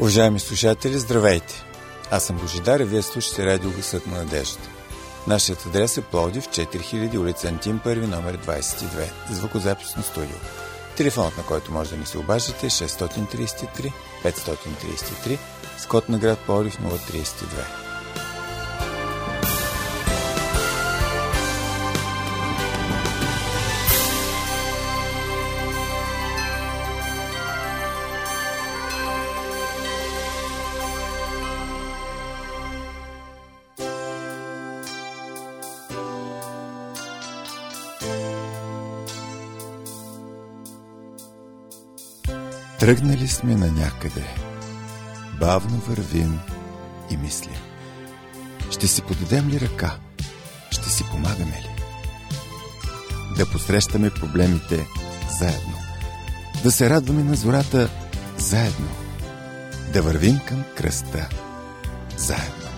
Уважаеми слушатели, здравейте! Аз съм Божидар и вие слушате радио Гласът на надеждата. Нашият адрес е Пловдив, 4000, улица Антим 1, номер 22, звукозаписно студио. Телефонът, на който може да ни се обаждате е 633 533, с код на град Пловдив 032. Тръгнали сме на някъде. Бавно вървим и мислим. Ще си подадем ли ръка? Ще си помагаме ли? Да посрещаме проблемите заедно. Да се радваме на зората заедно. Да вървим към кръста заедно.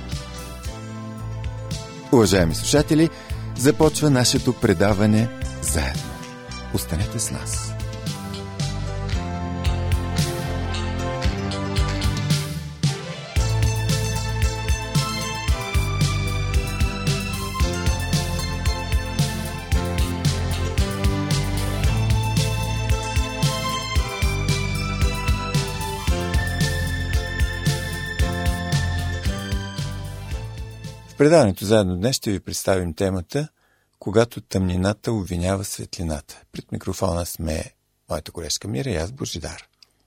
Уважаеми слушатели, започва нашето предаване заедно. Останете с нас. В предаването заедно днес ще ви представим темата "Когато тъмнината обвинява светлината". Пред микрофона сме моята колежка Мира и аз, Божидар.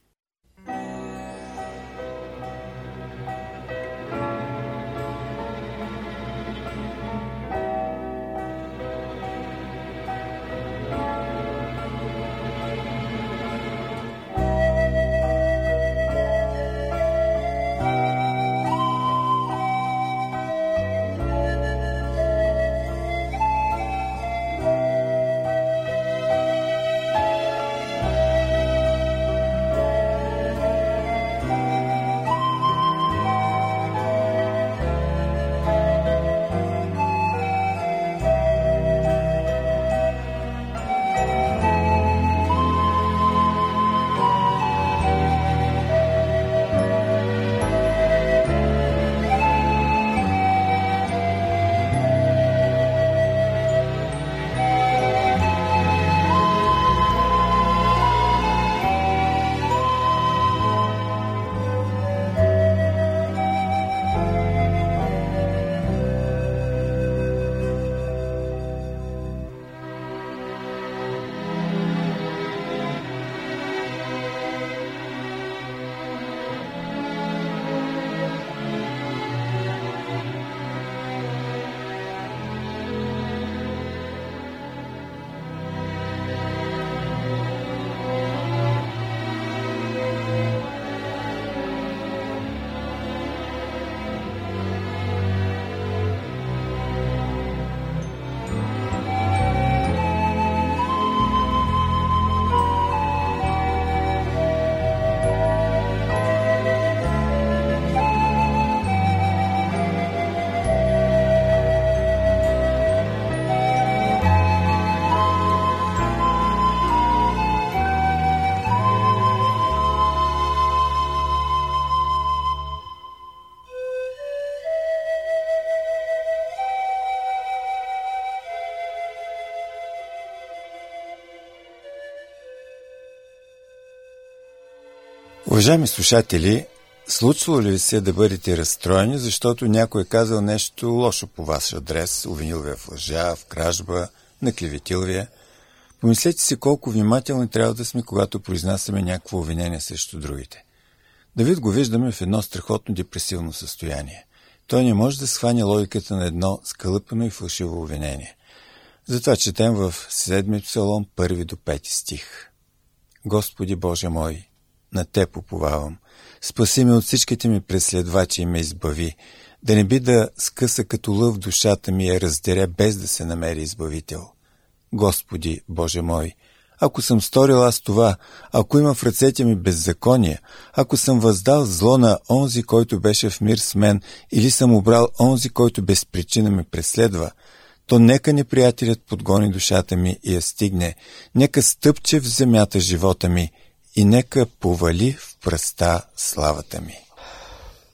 Уважаеми слушатели, случвало ли се да бъдете разстроени, защото някой е казал нещо лошо по ваш адрес, обвинил ви в лъжа, в кражба, наклеветил ви? Помислете си колко внимателни трябва да сме, когато произнасяме някакво обвинение срещу другите. Давид го виждаме в едно страхотно депресивно състояние. Той не може да схване логиката на едно скалъпено и фалшиво обвинение. Затова четем в 7 псалом, 1 до 5 стих. Господи Боже мой, на Теб уповавам. Спаси ме от всичките ми преследвачи и ме избави, да не би да скъса като лъв душата ми и я раздеря без да се намери избавител. Господи, Боже мой, ако съм сторил аз това, ако има в ръцете ми беззаконие, ако съм въздал зло на онзи, който беше в мир с мен, или съм обрал онзи, който без причина ме преследва, то нека неприятелят подгони душата ми и я стигне, нека стъпче в земята живота ми и нека повали в пръста славата ми.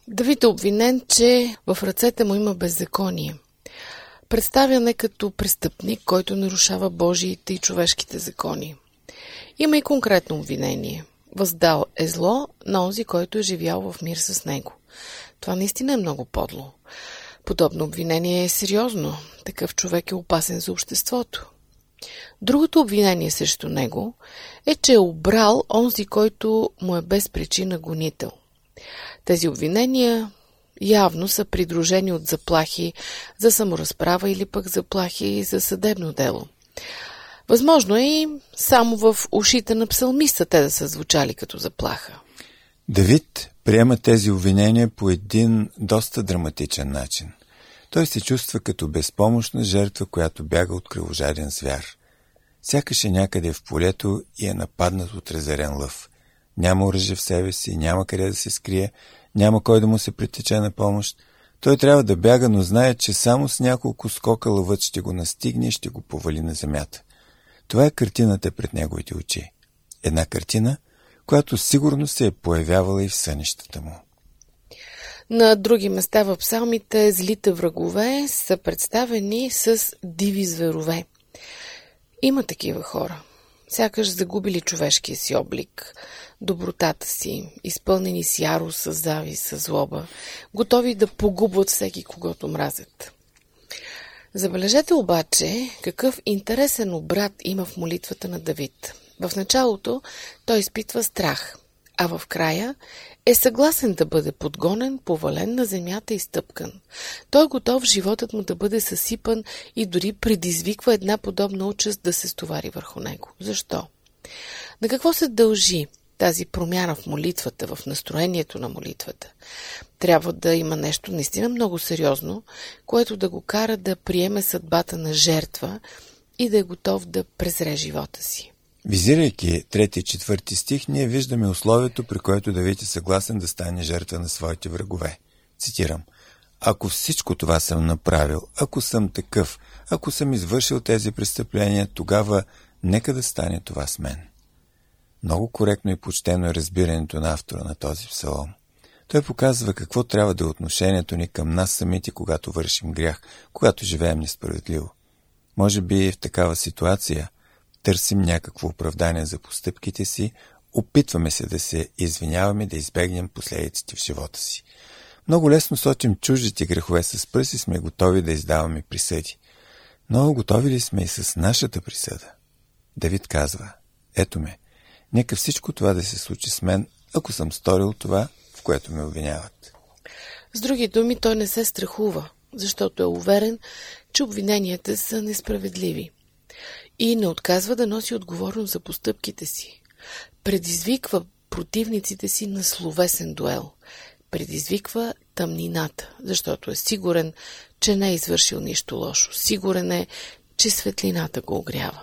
Давид е обвинен, че в ръцете му има беззаконие. Представяне като престъпник, който нарушава Божиите и човешките закони. Има и конкретно обвинение. Въздал е зло на онзи, който е живял в мир с него. Това наистина е много подло. Подобно обвинение е сериозно. Такъв човек е опасен за обществото. Другото обвинение срещу него е, че е обрал онзи, който му е без причина гонител. Тези обвинения явно са придружени от заплахи за саморазправа или пък заплахи за съдебно дело. Възможно е и само в ушите на псалмиста те да са звучали като заплаха. Давид приема тези обвинения по един доста драматичен начин. Той се чувства като безпомощна жертва, която бяга от кръвожаден звяр. Сякаш е някъде в полето и е нападнат от разярен лъв. Няма оръжие в себе си, няма къде да се скрие, няма кой да му се притече на помощ. Той трябва да бяга, но знае, че само с няколко скока лъвът ще го настигне и ще го повали на земята. Това е картината пред неговите очи. Една картина, която сигурно се е появявала и в сънищата му. На други места в псалмите злите врагове са представени с диви зверове. Има такива хора, сякаш загубили човешкия си облик, добротата си, изпълнени с ярост, с завист, с злоба, готови да погубват всеки, когото мразят. Забележете обаче какъв интересен обрат има в молитвата на Давид. В началото той изпитва страх, а в края е съгласен да бъде подгонен, повален на земята и стъпкан. Той е готов животът му да бъде съсипан и дори предизвиква една подобна участ да се стовари върху него. Защо? На какво се дължи тази промяна в молитвата, в настроението на молитвата? Трябва да има нещо наистина много сериозно, което да го кара да приеме съдбата на жертва и да е готов да презре живота си. Визирайки 3 и 4 стих, ние виждаме условието, при което Давид е съгласен да стане жертва на своите врагове. Цитирам: „Ако всичко това съм направил, ако съм такъв, ако съм извършил тези престъпления, тогава нека да стане това с мен.“ Много коректно и почтено е разбирането на автора на този псалом. Той показва какво трябва да е отношението ни към нас самите, когато вършим грях, когато живеем несправедливо. Може би в такава ситуация търсим някакво оправдание за постъпките си, опитваме се да се извиняваме, да избегнем последиците в живота си. Много лесно сочим чуждите грехове с пръст и сме готови да издаваме присъди. Но готови ли сме и с нашата присъда? Давид казва: „Ето ме, нека всичко това да се случи с мен, ако съм сторил това, в което ме обвиняват.“ С други думи, той не се страхува, защото е уверен, че обвиненията са несправедливи. И не отказва да носи отговорност за постъпките си. Предизвиква противниците си на словесен дуел. Предизвиква тъмнината, защото е сигурен, че не е извършил нищо лошо. Сигурен е, че светлината го огрява.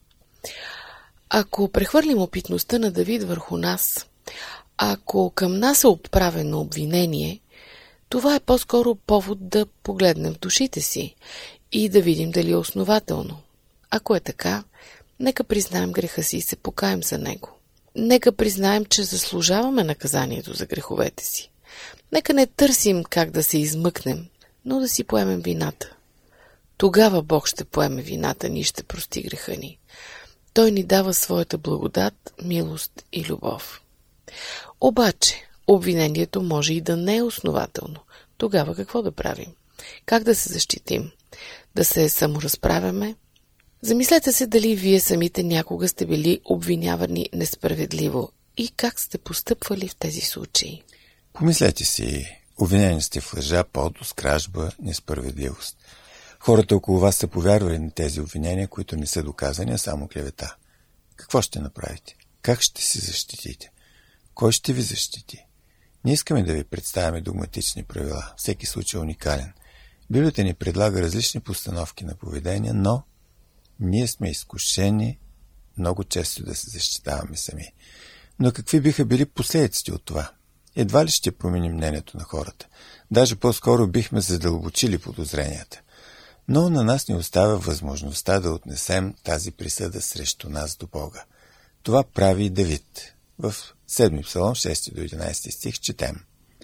Ако прехвърлим опитността на Давид върху нас, ако към нас е отправено обвинение, това е по-скоро повод да погледнем в душите си и да видим дали е основателно. Ако е така, нека признаем греха си и се покаем за него. Нека признаем, че заслужаваме наказанието за греховете си. Нека не търсим как да се измъкнем, но да си поемем вината. Тогава Бог ще поеме вината ни и ще прости греха ни. Той ни дава своята благодат, милост и любов. Обаче, обвинението може и да не е основателно. Тогава какво да правим? Как да се защитим? Да се саморазправяме? Замислете се дали вие самите някога сте били обвинявани несправедливо и как сте постъпвали в тези случаи. Помислете си, обвинени сте в лъжа, подлост, кражба, несправедливост. Хората около вас са повярвали на тези обвинения, които не са доказани, а само клевета. Какво ще направите? Как ще се защитите? Кой ще ви защити? Не искаме да ви представяме догматични правила. Всеки случай е уникален. Библията ни предлага различни постановки на поведение, но ние сме изкушени много често да се защитаваме сами. Но какви биха били последиците от това? Едва ли ще променим мнението на хората. Даже по-скоро бихме задълбочили подозренията. Но на нас ни оставя възможността да отнесем тази присъда срещу нас до Бога. Това прави и Давид. В 7 псалом, 6 до 11 стих четем: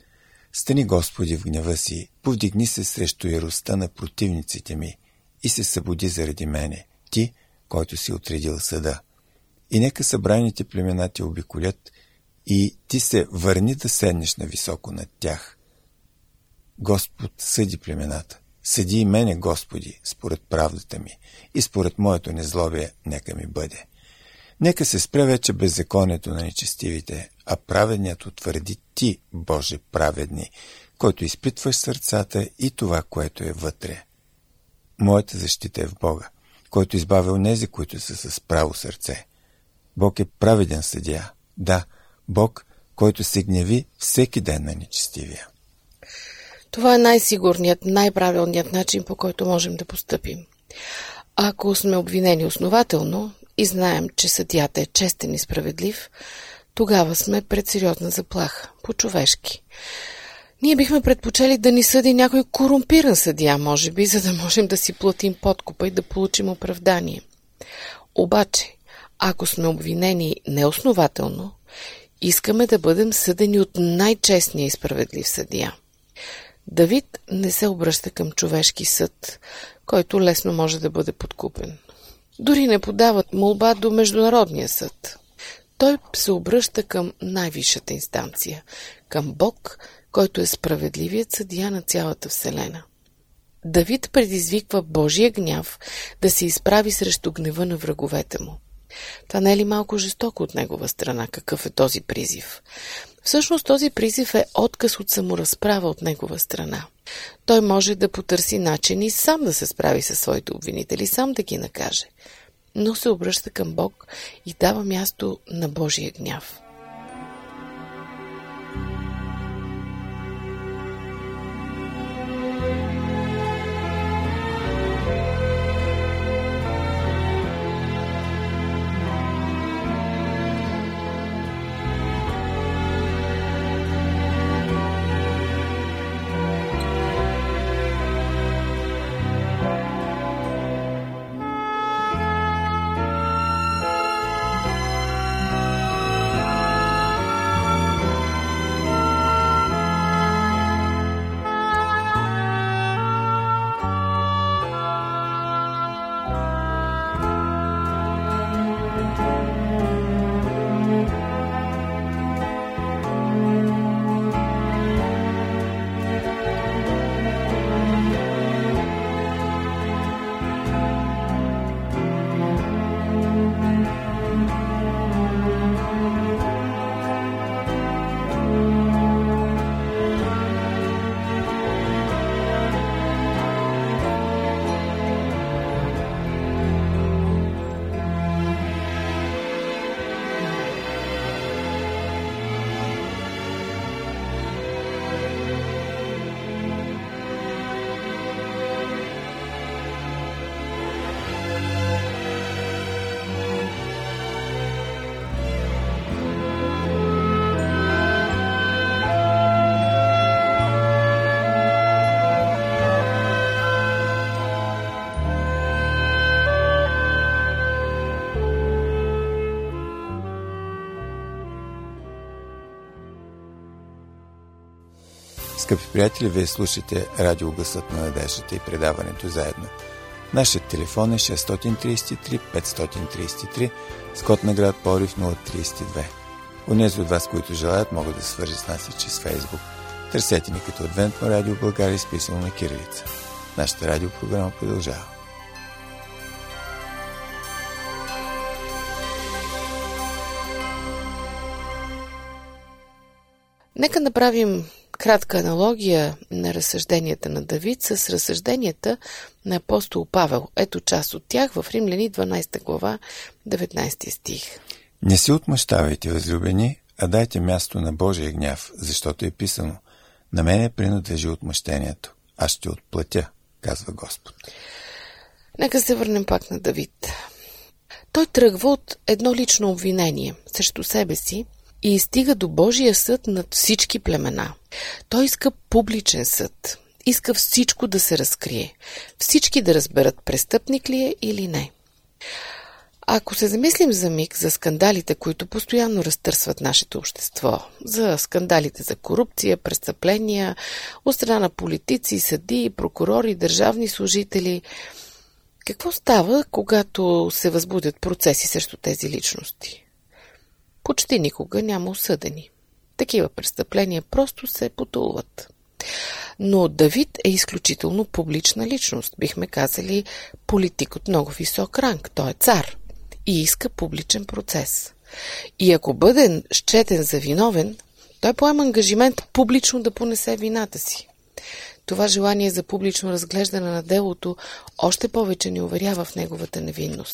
Стани, Господи, в гнева си, повдигни се срещу яростта на противниците ми и се събуди заради мене, ти, който си отредил съда. И нека събраните племена те обиколят и ти се върни да седнеш нависоко над тях. Господ съди племената. Съди и мене, Господи, според правдата ми и според моето незлобие нека ми бъде. Нека се спре вече беззаконието на нечестивите, а праведният утвърди ти, Боже праведни, който изпитваш сърцата и това, което е вътре. Моята защита е в Бога, който избавя онези, които са с право сърце. Бог е праведен съдия. Да, Бог, който се гневи всеки ден на нечестивия. Това е най-сигурният, най-правилният начин, по който можем да постъпим. Ако сме обвинени основателно и знаем, че съдията е честен и справедлив, тогава сме пред сериозна заплаха, по-човешки. Ние бихме предпочели да ни съди някой корумпиран съдия, може би, за да можем да си платим подкупа и да получим оправдание. Обаче, ако сме обвинени неоснователно, искаме да бъдем съдени от най-честния и справедлив съдия. Давид не се обръща към човешки съд, който лесно може да бъде подкупен. Дори не подава молба до Международния съд. Той се обръща към най-висшата инстанция, към Бог, който е справедливият съдия на цялата вселена. Давид предизвиква Божия гняв да се изправи срещу гнева на враговете му. Това не е ли малко жестоко от негова страна? Какъв е този призив? Всъщност този призив е отказ от саморазправа от негова страна. Той може да потърси начини сам да се справи със своите обвинители, сам да ги накаже, но се обръща към Бог и дава място на Божия гняв. Скъпи приятели, вие слушате Радио Гласът на надеждата и предаването заедно. Нашият телефон е 633 533 с код на град Пловдив 032. Онези от вас, които желаят, могат да се свържат с нас и чрез Фейсбук. Търсете ни като Адвентно радио България, изписано на кирилица. Нашата радиопрограма продължава. Нека направим кратка аналогия на разсъжденията на Давид с разсъжденията на апостол Павел. Ето част от тях в Римляни 12 глава 19 стих. Не се отмъщавайте, възлюбени, а дайте място на Божия гняв, защото е писано: на мене принадлежи отмъщението, аз ще отплатя, казва Господ. Нека се върнем пак на Давид. Той тръгва от едно лично обвинение срещу себе си и стига до Божия съд над всички племена. Той иска публичен съд. Иска всичко да се разкрие. Всички да разберат престъпник ли е или не. Ако се замислим за миг за скандалите, които постоянно разтърсват нашето общество, за скандалите за корупция, престъпления, от страна на политици, съдии, прокурори, държавни служители, какво става, когато се възбудят процеси срещу тези личности? Почти никога няма осъдени. Такива престъпления просто се потулват. Но Давид е изключително публична личност, бихме казали политик от много висок ранг. Той е цар и иска публичен процес. И ако бъде счетен за виновен, той поема ангажимент публично да понесе вината си. Това желание за публично разглеждане на делото още повече ни уверява в неговата невинност.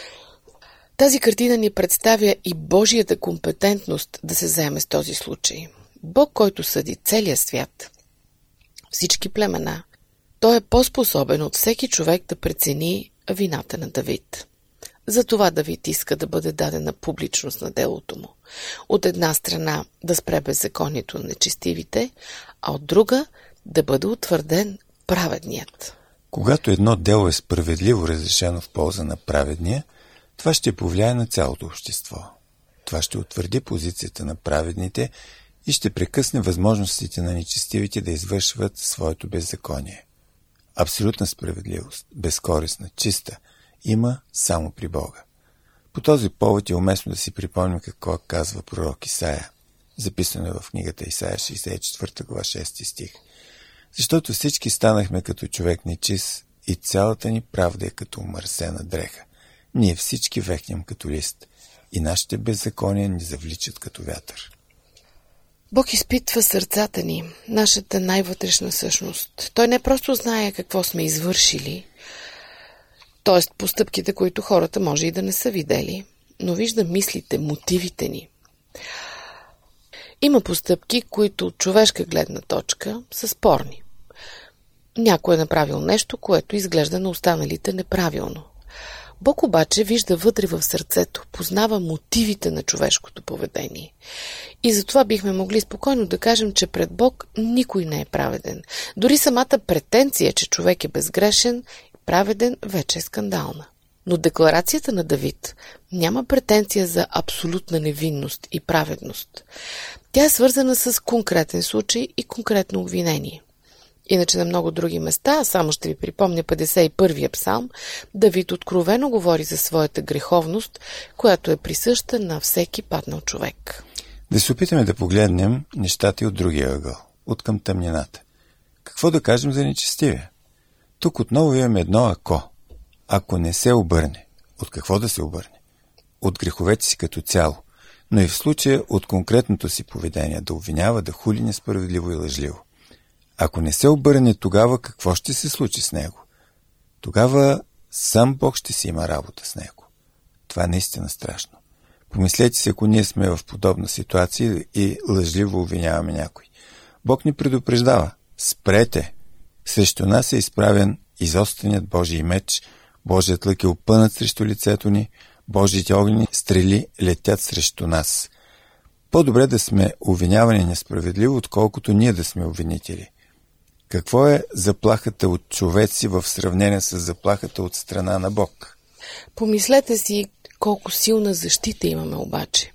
Тази картина ни представя и Божията компетентност да се заеме с този случай. Бог, който съди целия свят, всички племена, той е по-способен от всеки човек да прецени вината на Давид. Затова Давид иска да бъде дадена публичност на делото му. От една страна да спре беззаконието на нечестивите, а от друга да бъде утвърден праведният. Когато едно дело е справедливо разрешено в полза на праведния, това ще повлияе на цялото общество. Това ще утвърди позицията на праведните и ще прекъсне възможностите на нечестивите да извършват своето беззаконие. Абсолютна справедливост, безкористна, чиста, има само при Бога. По този повод е уместно да си припомним какво казва пророк Исаия, записано е в книгата Исаия 64 глава 6 стих. Защото всички станахме като човек нечист и цялата ни правда е като омърсена дреха. Ние всички вехнем като лист и нашите беззакония ни завличат като вятър. Бог изпитва сърцата ни, нашата най-вътрешна същност. Той не просто знае какво сме извършили, т.е. постъпките, които хората може и да не са видели, но вижда мислите, мотивите ни. Има постъпки, които от човешка гледна точка са спорни. Някой е направил нещо, което изглежда на останалите неправилно. Бог обаче вижда вътре в сърцето, познава мотивите на човешкото поведение. И затова бихме могли спокойно да кажем, че пред Бог никой не е праведен. Дори самата претенция, че човек е безгрешен и праведен, вече е скандална. Но декларацията на Давид няма претенция за абсолютна невинност и праведност. Тя е свързана с конкретен случай и конкретно обвинение. Иначе на много други места, само ще ви припомня 51-я псалм, Давид откровено говори за своята греховност, която е присъща на всеки паднал човек. Да се опитаме да погледнем нещата и от другия ъгъл, от към тъмнината. Какво да кажем за нечестивия? Тук отново имаме едно ако. Ако не се обърне, от какво да се обърне? От греховете си като цяло, но и в случая от конкретното си поведение, да обвинява, да хули несправедливо и лъжливо. Ако не се обърне, тогава какво ще се случи с него? Тогава сам Бог ще си има работа с него. Това е наистина страшно. Помислете си, ако ние сме в подобна ситуация и лъжливо обвиняваме някой. Бог ни предупреждава. Спрете! Срещу нас е изправен изостреният Божий меч, Божият лък е опънат срещу лицето ни, Божиите огнени стрели летят срещу нас. По-добре да сме обвинявани несправедливо, отколкото ние да сме обвинители. Какво е заплахата от човеци в сравнение с заплахата от страна на Бог? Помислете си колко силна защита имаме обаче.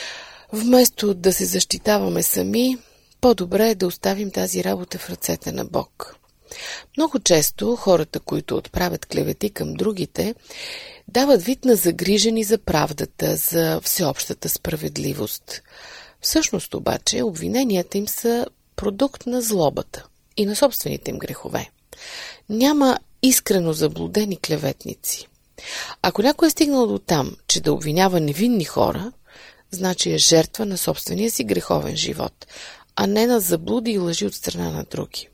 Вместо да се защитаваме сами, по-добре е да оставим тази работа в ръцете на Бог. Много често хората, които отправят клевети към другите, дават вид на загрижени за правдата, за всеобщата справедливост. Всъщност обаче обвиненията им са продукт на злобата и на собствените им грехове. Няма искрено заблудени клеветници. Ако някой е стигнал до там, че да обвинява невинни хора, значи е жертва на собствения си греховен живот, а не на заблуди и лъжи от страна на други.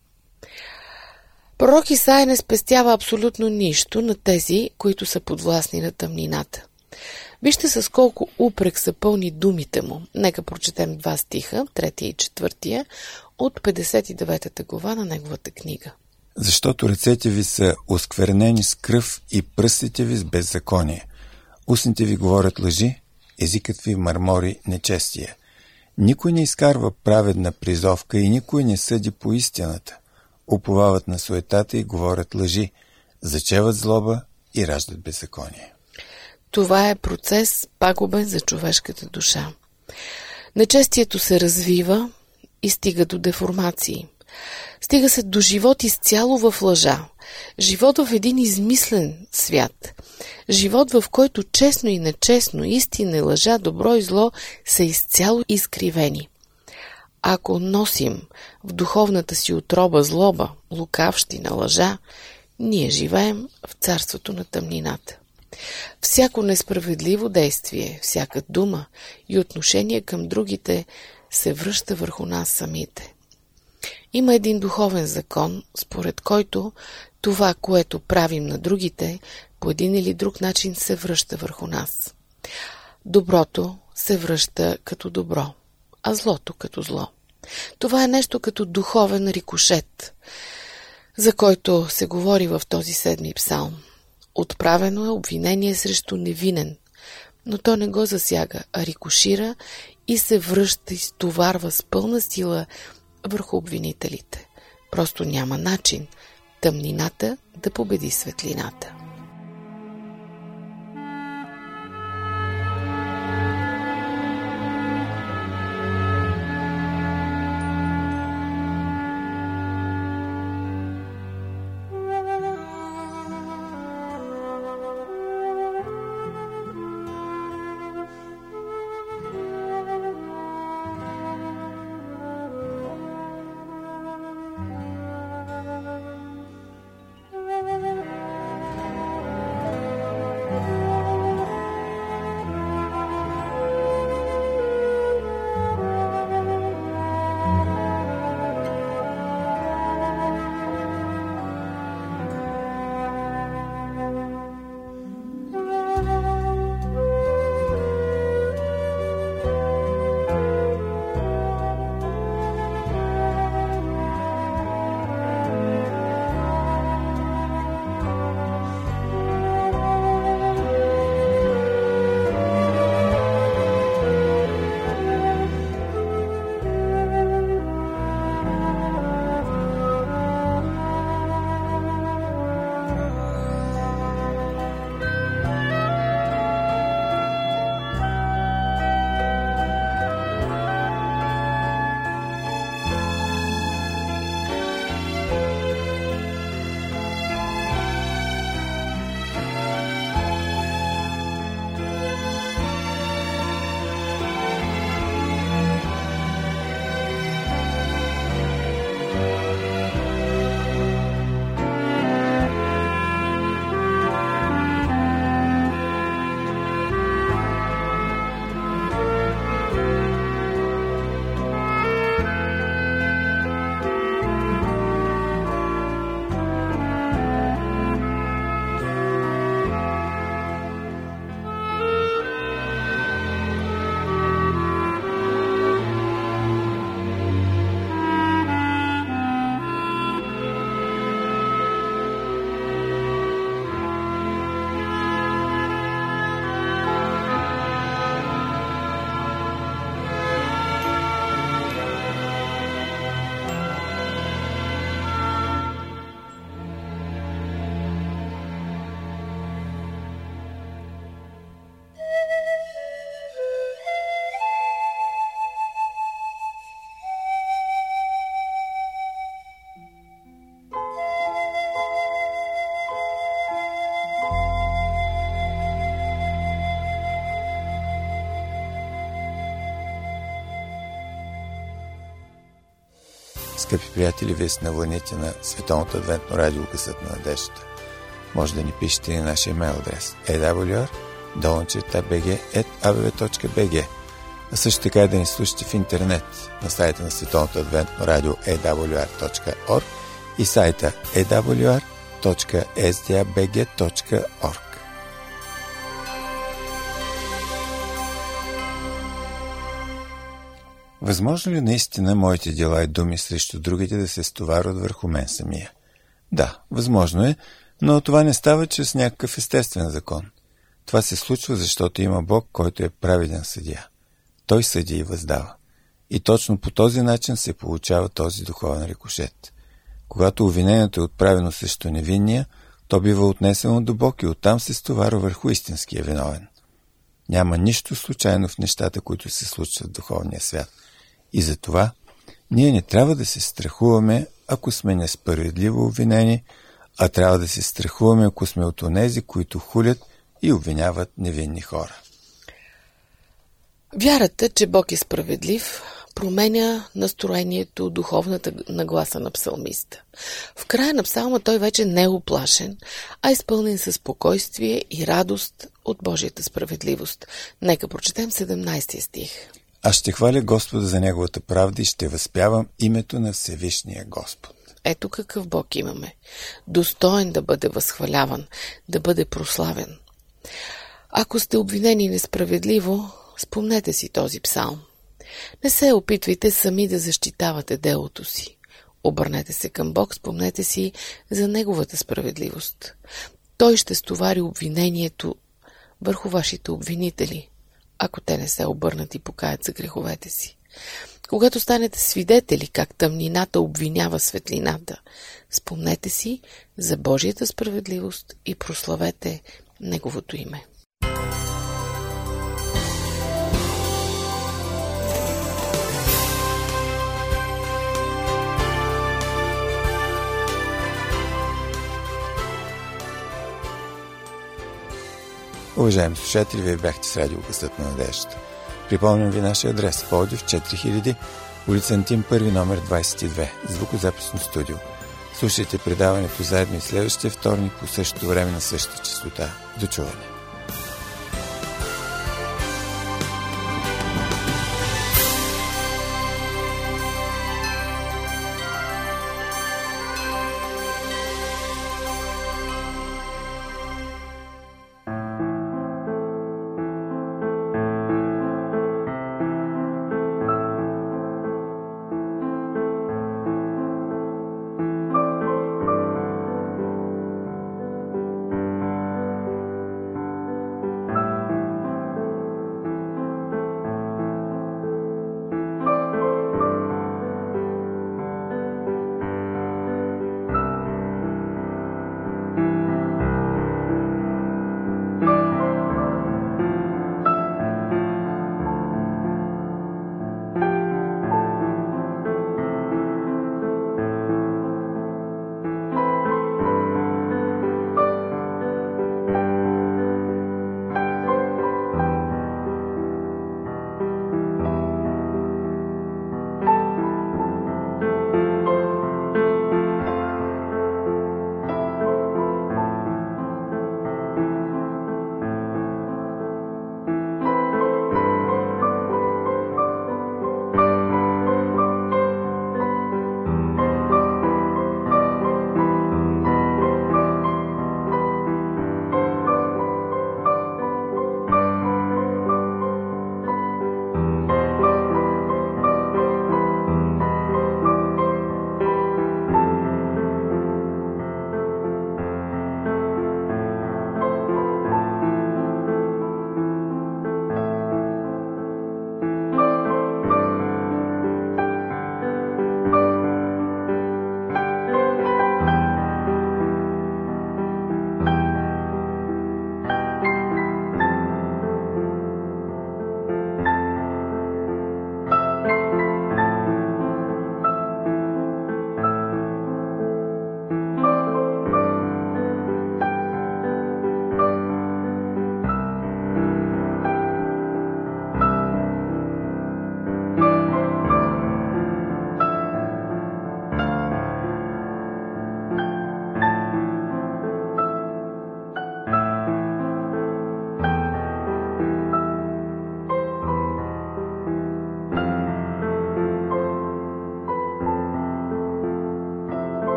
Пророк Исаия не спестява абсолютно нищо на тези, които са подвластни на тъмнината. Вижте с колко упрек са пълни думите му. Нека прочетем 2 стиха, 3 и 4, от 59 глава на неговата книга. Защото ръцете ви са осквернени с кръв и пръстите ви с беззаконие. Устните ви говорят лъжи, езикът ви мърмори нечестие. Никой не изкарва праведна призовка и никой не съди по истината. Уповават на суетата и говорят лъжи, зачеват злоба и раждат беззаконие. Това е процес пагубен за човешката душа. Нечестието се развива и стига до деформации. Стига се до живот изцяло в лъжа. Живот в един измислен свят. Живот, в който честно и нечестно, истина и лъжа, добро и зло са изцяло изкривени. Ако носим в духовната си утроба злоба, лукавщина, лъжа, ние живеем в царството на тъмнината. Всяко несправедливо действие, всяка дума и отношение към другите се връща върху нас самите. Има един духовен закон, според който това, което правим на другите, по един или друг начин се връща върху нас. Доброто се връща като добро, а злото като зло. Това е нещо като духовен рикошет, за който се говори в този 7 псалм. Отправено е обвинение срещу невинен, но то не го засяга, а рикошира и се връща и стоварва с пълна сила върху обвинителите. Просто няма начин тъмнината да победи светлината. Скъпи приятели, вие сте на вълните на Световното адвентно радио Късът на надеждата. Може да ни пишете и на нашия имейл адрес awr@bg.bg, а също така и да ни слушате в интернет на сайта на Световното адвентно радио awr.org и сайта awr.sdabg.org. Възможно ли наистина моите дела и думи срещу другите да се стоварват върху мен самия? Да, възможно е, но това не става чрез някакъв естествен закон. Това се случва, защото има Бог, който е праведен съдия. Той съди и въздава. И точно по този начин се получава този духовен рикошет. Когато обвинението е отправено срещу невинния, то бива отнесено до Бог и оттам се стоварва върху истинския виновен. Няма нищо случайно в нещата, които се случват в духовния свят. И затова ние не трябва да се страхуваме, ако сме несправедливо обвинени, а трябва да се страхуваме, ако сме от онези, които хулят и обвиняват невинни хора. Вярата, че Бог е справедлив, променя настроението, духовната нагласа на псалмиста. В края на псалма той вече не е уплашен, а изпълнен със спокойствие и радост от Божията справедливост. Нека прочетем 17 стих. Аз ще хваля Господа за Неговата правда и ще възпявам името на Всевишния Господ. Ето какъв Бог имаме. Достоен да бъде възхваляван, да бъде прославен. Ако сте обвинени несправедливо, спомнете си този псалм. Не се опитвайте сами да защитавате делото си. Обърнете се към Бог, спомнете си за Неговата справедливост. Той ще стовари обвинението върху вашите обвинители, ако те не се обърнат и покаят за греховете си. Когато станете свидетели как тъмнината обвинява светлината, спомнете си за Божията справедливост и прославете Неговото име. Уважаеми слушатели, вие бяхте с радио Гласът на надеждата. Припомням ви нашия адрес: Пловдив 4000, улица Антим 1, номер 22, звукозаписно студио. Слушайте предаването заедно и следващия вторник по същото време на същата честота. До чуване!